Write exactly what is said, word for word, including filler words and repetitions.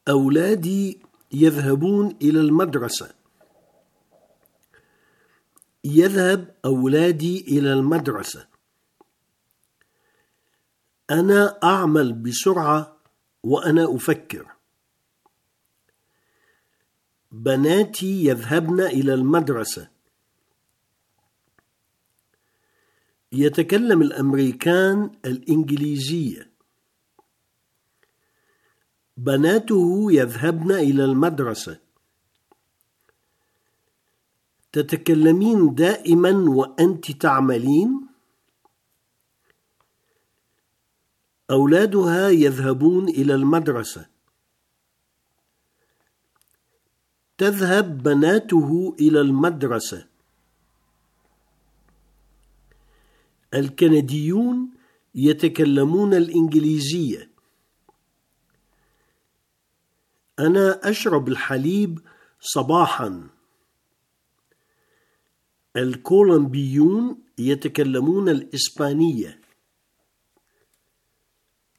أولادي يذهبون إلى المدرسة. يذهب أولادي إلى المدرسة. أنا أعمل بسرعة وأنا أفكر. بناتي يذهبن إلى المدرسة. يتكلم الأمريكان الإنجليزية. بناته يذهبن إلى المدرسة. تتكلمين دائما وأنت تعملين؟ أولادها يذهبون إلى المدرسة. تذهب بناته إلى المدرسة. الكنديون يتكلمون الإنجليزية. أنا أشرب الحليب صباحا. الكولومبيون يتكلمون الإسبانية.